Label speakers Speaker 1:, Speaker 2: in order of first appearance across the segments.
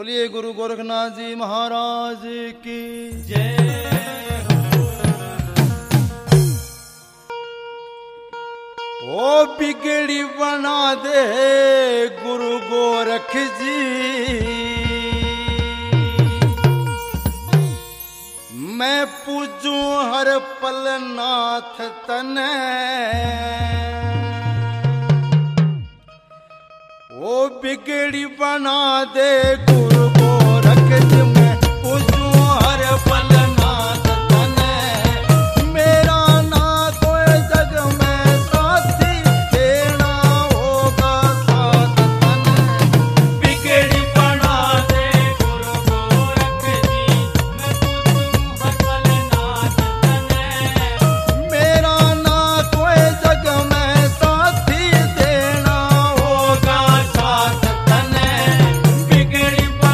Speaker 1: बोलिए गुरु गोरखनाथ जी महाराज की
Speaker 2: जय।
Speaker 1: ओ बिगड़ी बना दे गुरु गोरख जी, मैं पूजूं हर पल नाथ तने। ओ बिगड़ी बना दे गुरु गोरख जी, मैं पूजूं हर पल नाथ तने। मेरा ना कोई जग में साथी, देना होगा साथ तने।
Speaker 2: बिगड़ी बना दे गुरु गोरख जी, मैं पूजूं हर पल नाथ तने।
Speaker 1: मेरा ना कोई जग में साथी, देना होगा साथ तने।
Speaker 2: बिगड़ी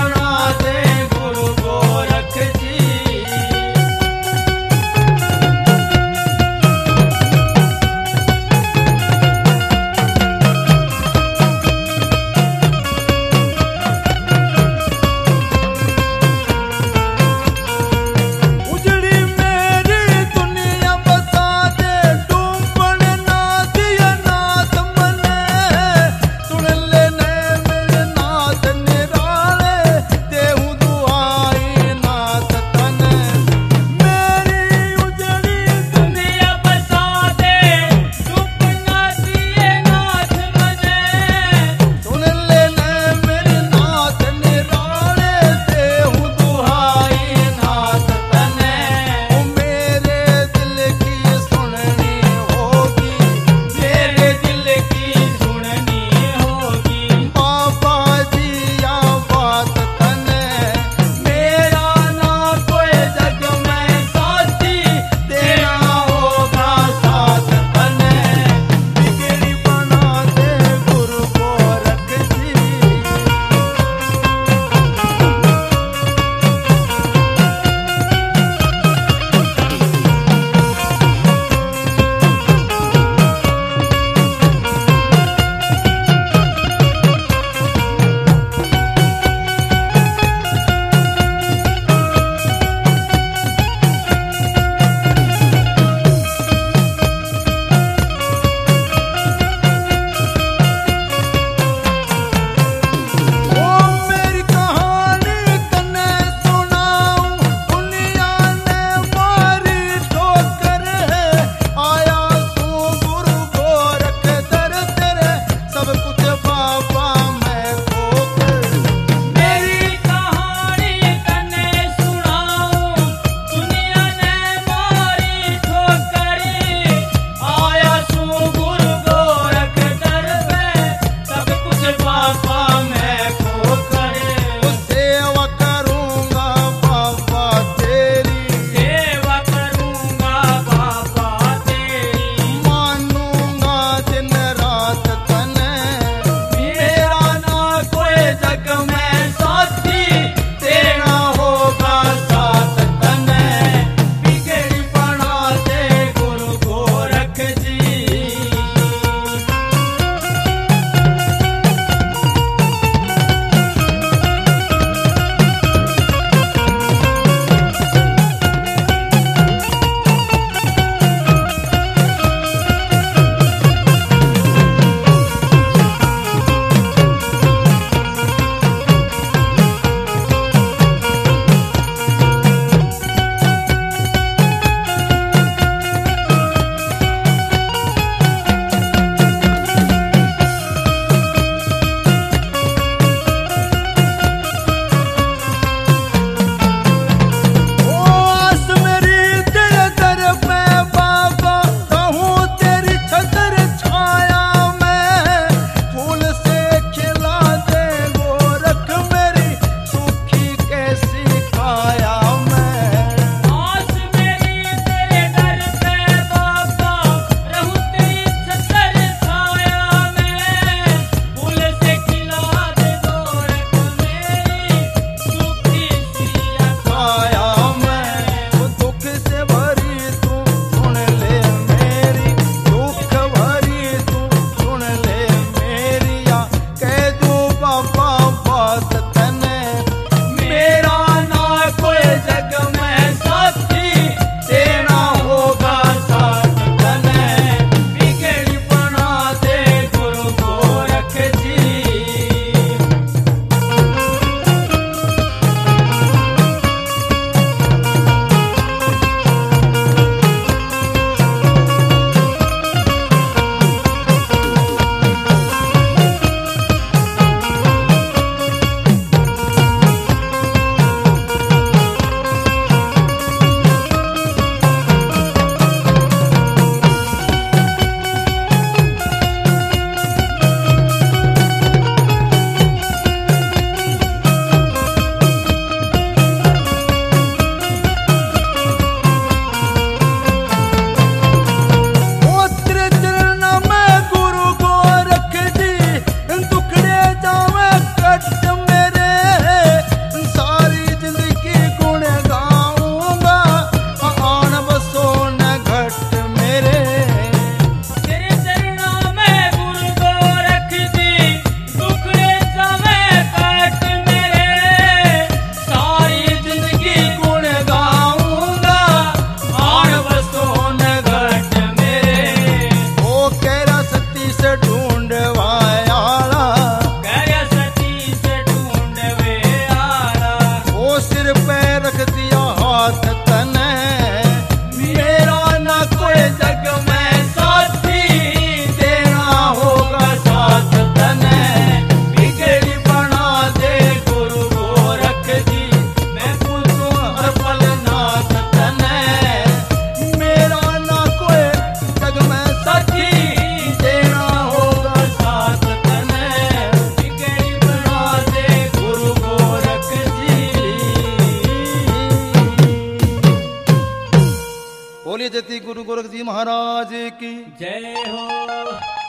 Speaker 1: बोलिए जति गुरु गोरख जी महाराज की।
Speaker 2: जय हो।